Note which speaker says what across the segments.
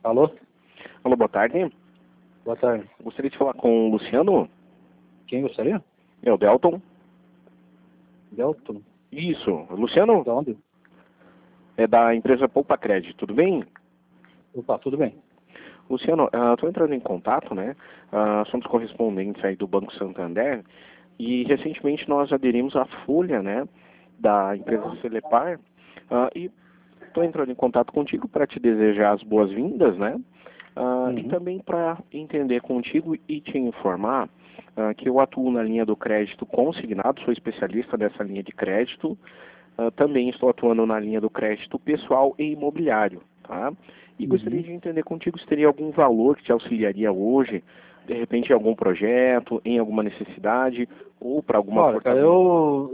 Speaker 1: Alô?
Speaker 2: Alô, boa tarde.
Speaker 1: Boa tarde.
Speaker 2: Gostaria de falar com o Luciano.
Speaker 1: Quem gostaria?
Speaker 2: É o Delton.
Speaker 1: Delton?
Speaker 2: Isso. Luciano,
Speaker 1: Da onde?
Speaker 2: é da empresa Poupa Crédito, tudo bem?
Speaker 1: Opa, tudo bem.
Speaker 2: Luciano, estou entrando em contato, né? Somos correspondentes aí do Banco Santander e recentemente nós aderimos à folha, né, da empresa Celepar, e estou entrando em contato contigo para te desejar as boas-vindas, né? E
Speaker 1: Uhum.
Speaker 2: também para entender contigo e te informar que eu atuo na linha do crédito consignado, sou especialista nessa linha de crédito. Também estou atuando na linha do crédito pessoal e imobiliário, tá? E gostaria
Speaker 1: Uhum.
Speaker 2: de entender contigo se teria algum valor que te auxiliaria hoje, de repente em algum projeto, em alguma necessidade, ou para alguma
Speaker 1: Olha, cara,
Speaker 2: portabilidade.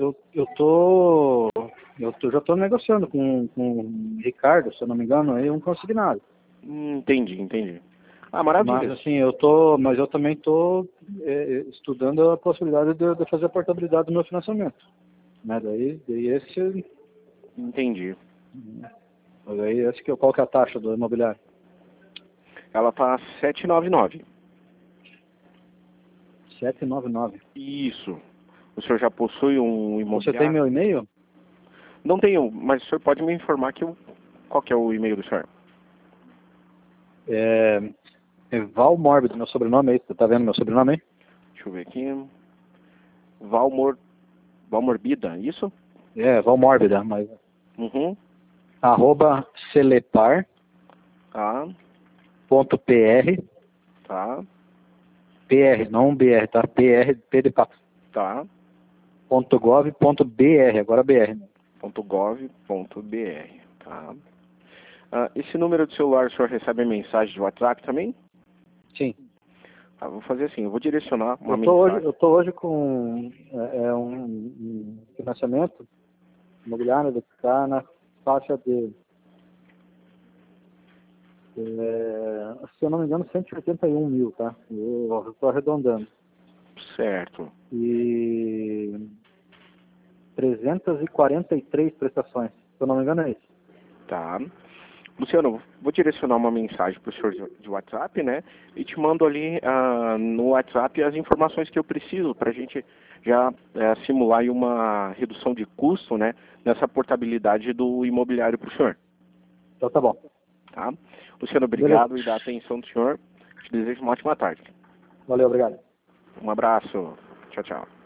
Speaker 1: já tô negociando com o Ricardo, se eu não me engano, aí um consignado.
Speaker 2: Entendi.
Speaker 1: Mas
Speaker 2: Maravilha.
Speaker 1: assim, mas eu também tô estudando a possibilidade de fazer a portabilidade do meu financiamento. Né?
Speaker 2: Entendi.
Speaker 1: Qual que é a taxa do imobiliário?
Speaker 2: Ela tá 799.
Speaker 1: 799.
Speaker 2: Isso. O senhor já possui um
Speaker 1: Você tem
Speaker 2: imobiliário?
Speaker 1: meu e-mail?
Speaker 2: Não tenho, mas o senhor pode me informar qual que é o e-mail do senhor?
Speaker 1: É Val Mórbido, meu sobrenome aí. Você tá vendo meu sobrenome aí?
Speaker 2: Deixa eu ver aqui. Valmorbida, isso?
Speaker 1: É, Val Mórbida, mas
Speaker 2: Uhum.
Speaker 1: @celepar.pr,
Speaker 2: Tá, tá,
Speaker 1: PR, não BR, tá? PR, P de pato,
Speaker 2: tá.
Speaker 1: .gov.br, agora BR.
Speaker 2: .gov.br, tá. Esse número de celular o senhor recebe mensagem de WhatsApp também?
Speaker 1: Sim.
Speaker 2: Vou fazer assim, eu vou direcionar uma
Speaker 1: Eu
Speaker 2: mensagem.
Speaker 1: tô hoje com um financiamento imobiliário que está na faixa de, se eu não me engano, 181 mil, tá? Eu estou arredondando.
Speaker 2: Certo.
Speaker 1: E 343 prestações. Se eu não me engano, é isso.
Speaker 2: Tá. Luciano, vou direcionar uma mensagem para o senhor de WhatsApp, né? E te mando ali no WhatsApp as informações que eu preciso para a gente já simular aí uma redução de custo, né? Nessa portabilidade do imobiliário para o senhor.
Speaker 1: Então tá bom.
Speaker 2: Tá? Luciano,
Speaker 1: Beleza.
Speaker 2: obrigado e da atenção do senhor. Te desejo uma ótima tarde.
Speaker 1: Valeu, obrigado.
Speaker 2: Um abraço. Tchau, tchau.